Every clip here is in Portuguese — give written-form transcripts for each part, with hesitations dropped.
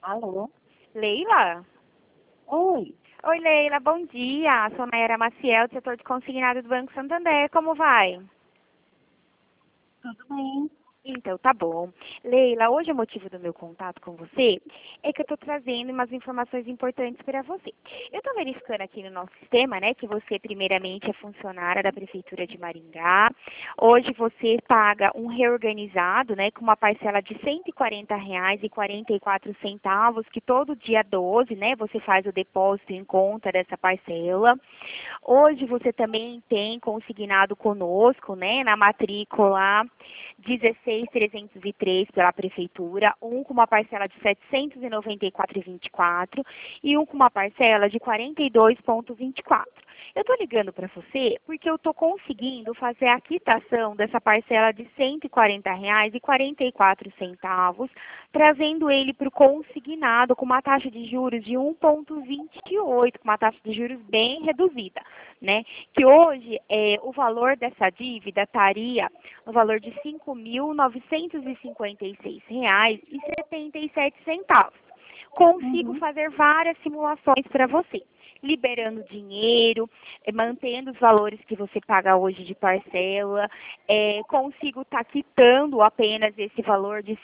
Alô? Leila? Oi, Oi, Leila, bom dia. Sou Nayara Maciel, do setor de consignado do Banco Santander. Como vai? tudo bem? Então, tá bom. Leila, hoje o motivo do meu contato com você é que eu estou trazendo umas informações importantes para você. Eu estou verificando aqui no nosso sistema, né, que você primeiramente é funcionária da Prefeitura de Maringá. Hoje você paga um reorganizado, né, com uma parcela de R$ 140,44, que todo dia 12, né, você faz o depósito em conta dessa parcela. Hoje você também tem consignado conosco, né, na matrícula 16.303 pela Prefeitura, um com uma parcela de R$ 794,24 e um com uma parcela de R$ 42,24. Eu estou ligando para você porque eu estou conseguindo fazer a quitação dessa parcela de R$ 140,44, trazendo ele para o consignado com uma taxa de juros de 1,28, com uma taxa de juros bem reduzida, né? Que hoje o valor dessa dívida estaria no valor de R$ 5.956,77. Consigo Uhum. fazer várias simulações para você, liberando dinheiro, mantendo os valores que você paga hoje de parcela, consigo estar quitando apenas esse valor de R$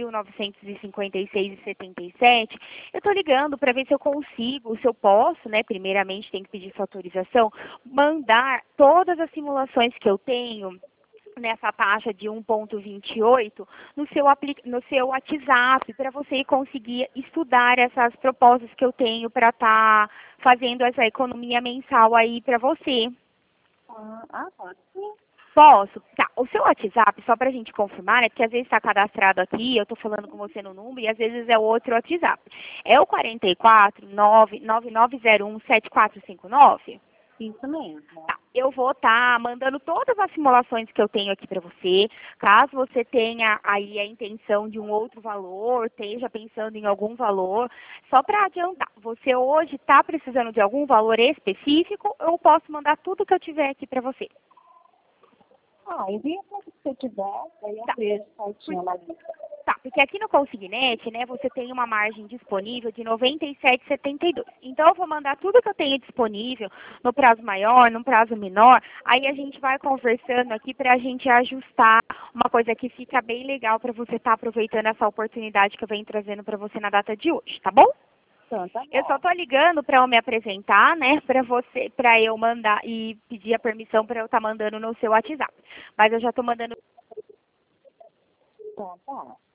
5.956,77. Eu estou ligando para ver se eu consigo, se eu posso, né? Primeiramente tem que pedir sua autorização, mandar todas as simulações que eu tenho nessa taxa de 1,28 no seu WhatsApp, para você conseguir estudar essas propostas que eu tenho para estar fazendo essa economia mensal aí para você. Pode sim. Posso? Tá. O seu WhatsApp, só para a gente confirmar, né? Porque às vezes está cadastrado aqui, eu estou falando com você no número, e às vezes é o outro WhatsApp. É o 44 99901 7459? Isso mesmo. Tá, eu vou estar mandando todas as simulações que eu tenho aqui para você. Caso você tenha aí a intenção de um outro valor, esteja pensando em algum valor, só para adiantar, você hoje está precisando de algum valor específico, eu posso mandar tudo que eu tiver aqui para você. Envia para que você quiser, aí eu Tá. vejo certinho na lista. Tá, porque aqui no Consignet, né, você tem uma margem disponível de R$ 97,72. Então, eu vou mandar tudo que eu tenho disponível no prazo maior, no prazo menor. Aí a gente vai conversando aqui para a gente ajustar uma coisa que fica bem legal para você estar aproveitando essa oportunidade que eu venho trazendo para você na data de hoje, tá bom? Então, tá Eu só bom. tô ligando para eu me apresentar, né, para eu mandar e pedir a permissão para eu estar mandando no seu WhatsApp. Mas eu já tô mandando. Então, tá.